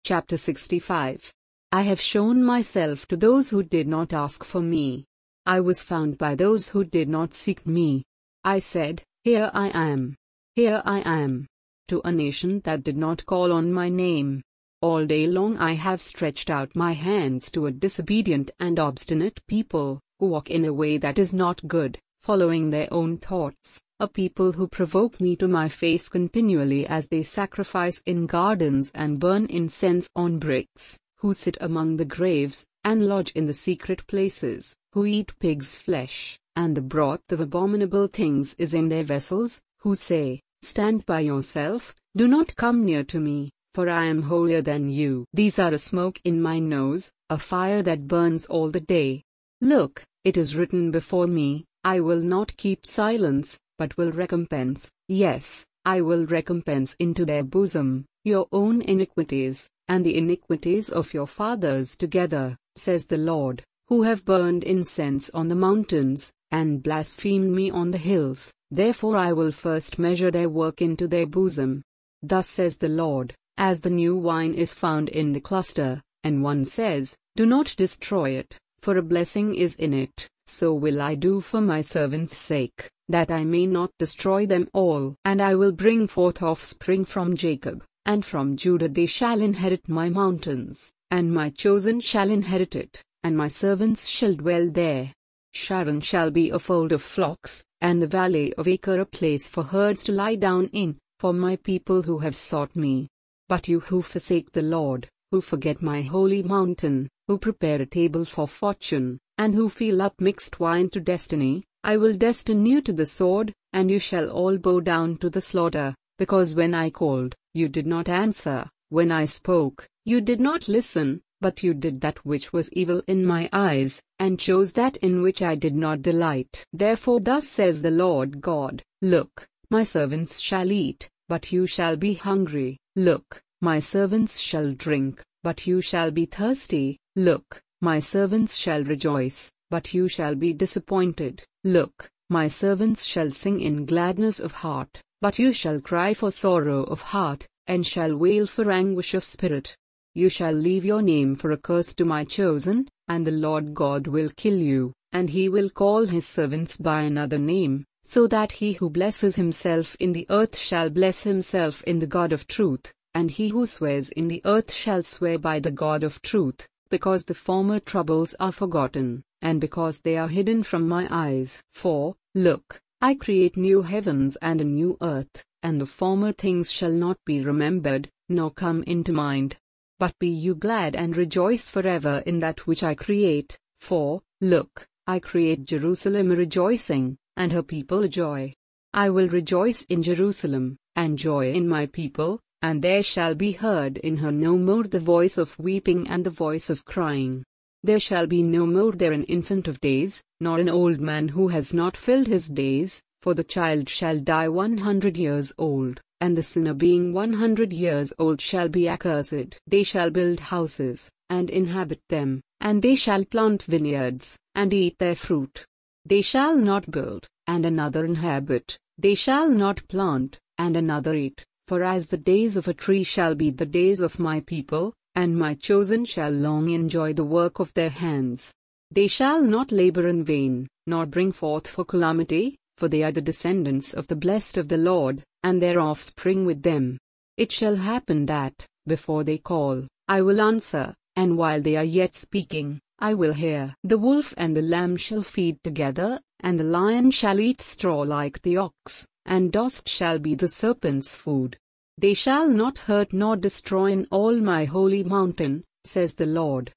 Chapter 65. I have shown myself to those who did not ask for me. I was found by those who did not seek me. I said, Here I am. Here I am. To a nation that did not call on my name. All day long I have stretched out my hands to a disobedient and obstinate people, who walk in a way that is not good, following their own thoughts, a people who provoke me to my face continually as they sacrifice in gardens and burn incense on bricks, who sit among the graves, and lodge in the secret places, who eat pig's flesh, and the broth of abominable things is in their vessels, who say, Stand by yourself, do not come near to me, for I am holier than you. These are a smoke in my nose, a fire that burns all the day. Look, it is written before me, I will not keep silence, but will recompense, yes, I will recompense into their bosom, your own iniquities, and the iniquities of your fathers together, says the Lord, who have burned incense on the mountains, and blasphemed me on the hills. Therefore I will first measure their work into their bosom. Thus says the Lord, as the new wine is found in the cluster, and one says, Do not destroy it, for a blessing is in it, so will I do for my servants' sake, that I may not destroy them all. And I will bring forth offspring from Jacob, and from Judah they shall inherit my mountains, and my chosen shall inherit it, and my servants shall dwell there. Sharon shall be a fold of flocks, and the valley of Achor a place for herds to lie down in, for my people who have sought me. But you who forsake the Lord, who forget my holy mountain, who prepare a table for fortune, and who fill up mixed wine to destiny, I will destine you to the sword, and you shall all bow down to the slaughter, because when I called, you did not answer, when I spoke, you did not listen, but you did that which was evil in my eyes, and chose that in which I did not delight. Therefore thus says the Lord God, Look, my servants shall eat, but you shall be hungry. Look, my servants shall drink, but you shall be thirsty. Look, my servants shall rejoice, but you shall be disappointed. Look, my servants shall sing in gladness of heart, but you shall cry for sorrow of heart, and shall wail for anguish of spirit. You shall leave your name for a curse to my chosen, and the Lord God will kill you, and he will call his servants by another name, so that he who blesses himself in the earth shall bless himself in the God of truth, and he who swears in the earth shall swear by the God of truth, because the former troubles are forgotten, and because they are hidden from my eyes. For, look, I create new heavens and a new earth, and the former things shall not be remembered, nor come into mind. But be you glad and rejoice forever in that which I create, for, look, I create Jerusalem a rejoicing, and her people a joy. I will rejoice in Jerusalem, and joy in my people, and there shall be heard in her no more the voice of weeping and the voice of crying. There shall be no more there an infant of days, nor an old man who has not filled his days, for the child shall die 100 years old, and the sinner being 100 years old shall be accursed. They shall build houses, and inhabit them, and they shall plant vineyards, and eat their fruit. They shall not build, and another inhabit, they shall not plant, and another eat, for as the days of a tree shall be the days of my people, and my chosen shall long enjoy the work of their hands. They shall not labor in vain, nor bring forth for calamity, for they are the descendants of the blessed of the Lord, and their offspring with them. It shall happen that, before they call, I will answer, and while they are yet speaking, I will hear. The wolf and the lamb shall feed together, and the lion shall eat straw like the ox, and dust shall be the serpent's food. They shall not hurt nor destroy in all my holy mountain, says the Lord.